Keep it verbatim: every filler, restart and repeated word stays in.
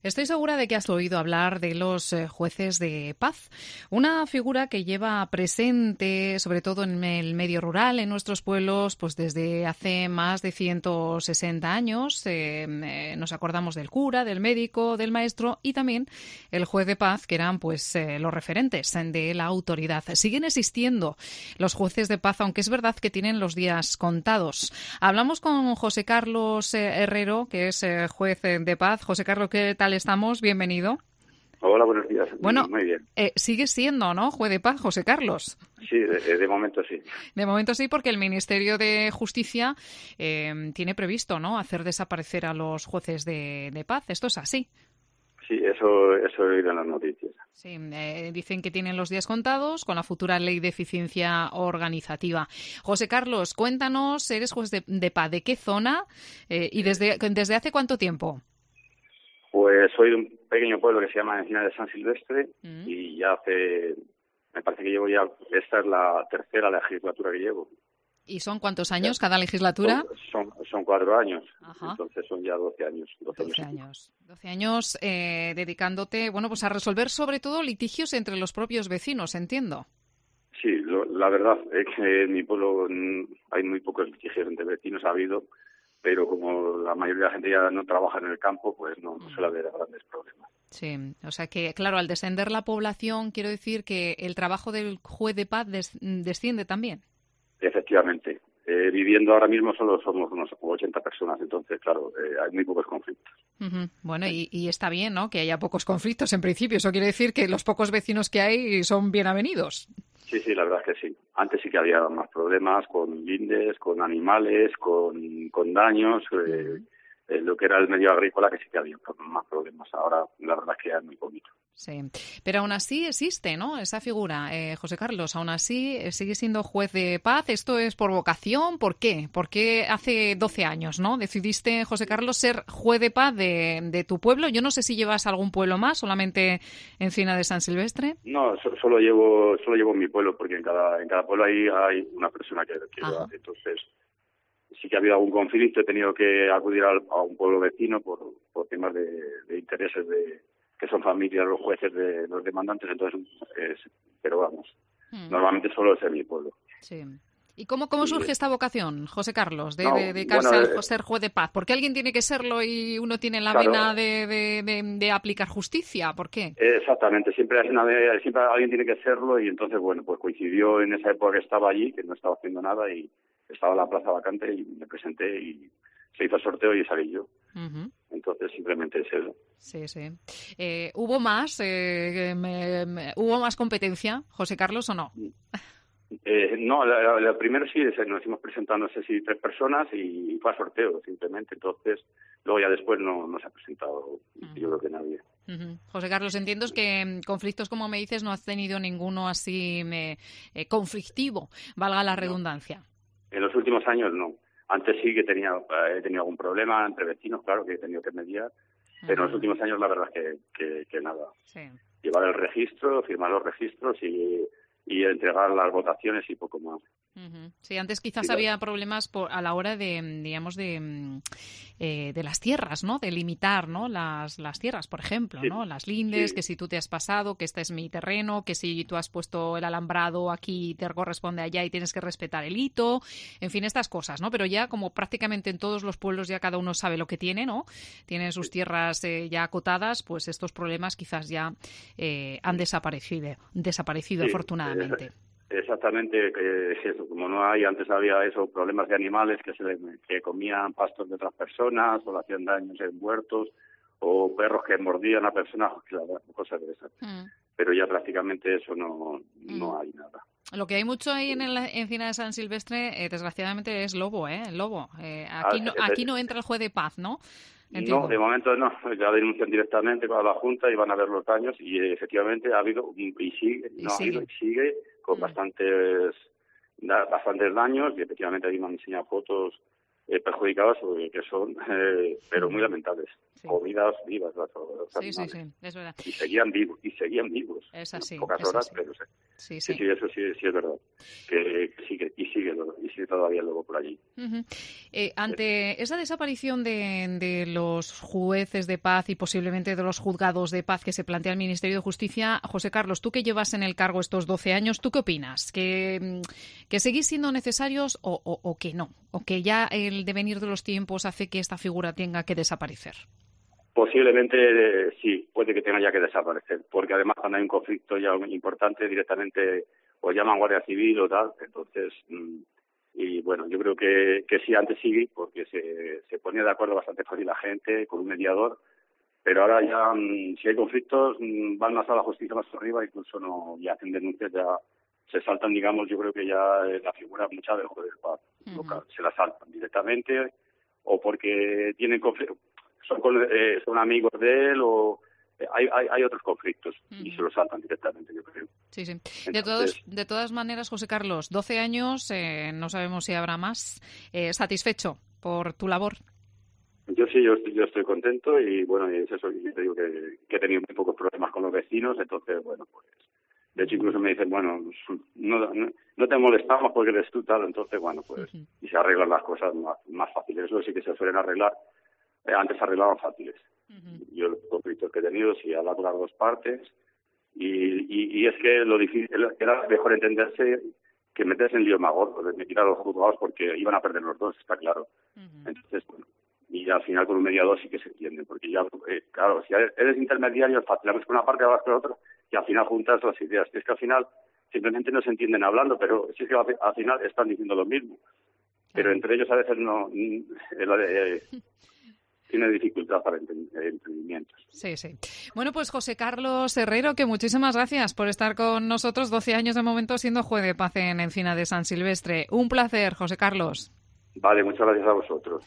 Estoy segura de que has oído hablar de los eh, jueces de paz, una figura que lleva presente, sobre todo en el medio rural, en nuestros pueblos, pues desde hace más de ciento sesenta años. Eh, eh, nos acordamos del cura, del médico, del maestro y también el juez de paz, que eran pues eh, los referentes de la autoridad. Siguen existiendo los jueces de paz, aunque es verdad que tienen los días contados. Hablamos con José Carlos eh, Herrero, que es eh, juez de paz. José Carlos, ¿qué tal estamos? Bienvenido. Hola, buenos días. Bueno, muy bien. Eh, sigue siendo, ¿no?, juez de paz, José Carlos. Sí, de, de momento sí. De momento sí, porque el Ministerio de Justicia eh, tiene previsto, ¿no?, hacer desaparecer a los jueces de, de paz. ¿Esto es así? Sí, eso, eso he oído en las noticias. Sí, eh, dicen que tienen los días contados con la futura ley de eficiencia organizativa. José Carlos, cuéntanos, eres juez de, de paz, ¿de qué zona eh, y desde, desde hace cuánto tiempo? Pues soy de un pequeño pueblo que se llama Encina de San Silvestre Mm. y ya hace, me parece que llevo ya, esta es la tercera legislatura que llevo. ¿Y son cuántos años cada legislatura? Son, son, son cuatro años, Ajá. entonces son ya doce años. doce, doce años. años. doce años eh, dedicándote, bueno, pues a resolver sobre todo litigios entre los propios vecinos, entiendo. Sí, lo, la verdad es que en mi pueblo mm, hay muy pocos litigios entre vecinos, ha habido, pero como la mayoría de la gente ya no trabaja en el campo, pues no, no suele haber grandes problemas. Sí, o sea que, claro, al descender la población, quiero decir que el trabajo del juez de paz des, desciende también. Efectivamente. Eh, viviendo ahora mismo solo somos unos ochenta personas, entonces, claro, eh, hay muy pocos conflictos. Uh-huh. Bueno, y, y está bien, ¿no?, que haya pocos conflictos en principio. Eso quiere decir que los pocos vecinos que hay son bienvenidos. Sí, sí, la verdad es que sí. Antes sí que había más problemas con lindes, con animales, con, con daños, eh, uh-huh. eh, lo que era el medio agrícola, que sí que había más problemas. Ahora, la verdad es que hay muy poquito. Sí, pero aún así existe, ¿no?, esa figura, eh, José Carlos. Aún así eh, sigue siendo juez de paz. ¿Esto es por vocación? ¿Por qué? ¿Por qué hace doce años, ¿no?, decidiste, José Carlos, ser juez de paz de, de tu pueblo? Yo no sé si llevas algún pueblo más, solamente Encina de San Silvestre. No, so, solo llevo solo llevo mi pueblo, porque en cada en cada pueblo hay, hay una persona que, que lo hace. Entonces, sí que ha habido algún conflicto, he tenido que acudir al, a un pueblo vecino por, por temas de, de intereses de que son familias los jueces de los demandantes, entonces, es, pero vamos, hmm. normalmente solo es en mi pueblo. Sí. ¿Y cómo, cómo surge sí. esta vocación, José Carlos, de, no, de dedicarse bueno, al eh, ser juez de paz? ¿Por qué alguien tiene que serlo y uno tiene la claro, vena de, de, de, de aplicar justicia? ¿Por qué? Exactamente, siempre, hay una, siempre alguien tiene que serlo y entonces, bueno, pues coincidió en esa época que estaba allí, que no estaba haciendo nada y estaba en la plaza vacante y me presenté y se hizo el sorteo y salí yo. Uh-huh. Entonces, simplemente es eso. Sí, sí. Eh, ¿Hubo más? Eh, me, me, ¿Hubo más competencia, José Carlos, o no? Eh, no, la, la, la primero sí, nos hemos presentado, no sé si tres personas y fue a sorteo, simplemente. Entonces, luego ya después no, no se ha presentado, uh-huh. yo creo que nadie. Uh-huh. José Carlos, entiendo que conflictos, como me dices, no has tenido ninguno así me, eh, conflictivo, valga la redundancia. No. En los últimos años no. Antes sí que tenía, he tenido algún problema entre vecinos, claro, que he tenido que mediar, pero uh-huh. en los últimos años la verdad es que, que, que nada. Sí. Llevar el registro, firmar los registros y, y entregar las votaciones y poco más. Uh-huh. Sí, antes quizás sí, había claro. problemas por, a la hora de, digamos, de, eh, de las tierras, ¿no? De limitar, ¿no?, las, las tierras, por ejemplo, sí. ¿no? Las lindes, sí. que si tú te has pasado, que este es mi terreno, que si tú has puesto el alambrado aquí te corresponde allá y tienes que respetar el hito, en fin, estas cosas, ¿no? Pero ya como prácticamente en todos los pueblos ya cada uno sabe lo que tiene, ¿no? Tienen sus tierras eh, ya acotadas, pues estos problemas quizás ya eh, han desaparecido, desaparecido sí. afortunadamente. Eh, Exactamente, que eso, como no hay, antes había eso, problemas de animales que se le, que comían pastos de otras personas o le hacían daños en huertos o perros que mordían a personas, cosas de esas. Mm. Pero ya prácticamente eso no, no mm. hay nada. Lo que hay mucho ahí en la Encina de San Silvestre, eh, desgraciadamente, es lobo, ¿eh? El lobo. Eh, aquí, ah, no, aquí no entra el juez de paz, ¿no? Entiendo. No, de momento no. Ya denuncian directamente con la Junta y van a ver los daños y efectivamente ha habido y sigue, y no sigue. ha habido y sigue con mm. bastantes bastantes daños y efectivamente ahí me han enseñado fotos eh, perjudicadas que son, eh, pero muy lamentables. Sí. Comidas vivas las, las sí, sí, sí, es verdad. Y seguían vivos, y seguían vivos. Es así. Pocas es horas, así. pero sí. Sí, Sí, sí. sí, eso sí, sí es verdad. que, que sigue y sigue y sigue todavía luego por allí. Uh-huh. Eh, ante esa desaparición de, de los jueces de paz y posiblemente de los juzgados de paz que se plantea el Ministerio de Justicia, José Carlos, tú que llevas en el cargo estos doce años, ¿tú qué opinas? ¿Que, que seguís siendo necesarios o, o, o que no? ¿O que ya el devenir de los tiempos hace que esta figura tenga que desaparecer? Posiblemente eh, sí, puede que tenga ya que desaparecer, porque además cuando hay un conflicto ya importante directamente o llaman Guardia Civil o tal, entonces, mmm, y bueno, yo creo que, que sí, antes sí, porque se, se ponía de acuerdo bastante fácil la gente con un mediador, pero ahora ya, mmm, si hay conflictos, mmm, van más a la justicia más arriba, incluso no, ya hacen denuncias, ya se saltan, digamos, yo creo que ya la figura mucha del juez de paz local, uh-huh. se la saltan directamente, o porque tienen conflictos, son, con, eh, son amigos de él o eh, hay, hay hay otros conflictos uh-huh. y se los saltan directamente, yo creo. Sí, sí. Entonces, de, todos, de todas maneras, José Carlos, doce años, eh, no sabemos si habrá más. Eh, ¿Satisfecho por tu labor? Yo sí, yo estoy, yo estoy contento y bueno, y es eso, yo te digo que, que he tenido muy pocos problemas con los vecinos, entonces, bueno, pues de hecho incluso me dicen, bueno, no, no, no te molestamos porque eres tú tal, entonces, bueno, pues uh-huh. y se arreglan las cosas más, más fáciles. Eso sí que se suelen arreglar. Eh, antes se arreglaban fáciles. Uh-huh. Yo los conflictos que he tenido, sí, he hablado con las dos partes y, y, y es que lo difícil era mejor entenderse que meterse en líos más gordos, de tirar a los juzgados porque iban a perder los dos, está claro. Uh-huh. Entonces, bueno, y al final con un mediador sí que se entiende, porque ya, eh, claro, si eres intermediario es fácil, hablas con una parte, hablas con la otra y al final juntas las ideas. Es que al final simplemente no se entienden hablando, pero sí que al final están diciendo lo mismo. Pero uh-huh. entre ellos a veces no... Eh, eh, tiene dificultad para entendimientos. Sí, sí. Bueno, pues José Carlos Herrero, que muchísimas gracias por estar con nosotros doce años de momento siendo juez de paz en Encina de San Silvestre. Un placer, José Carlos. Vale, muchas gracias a vosotros.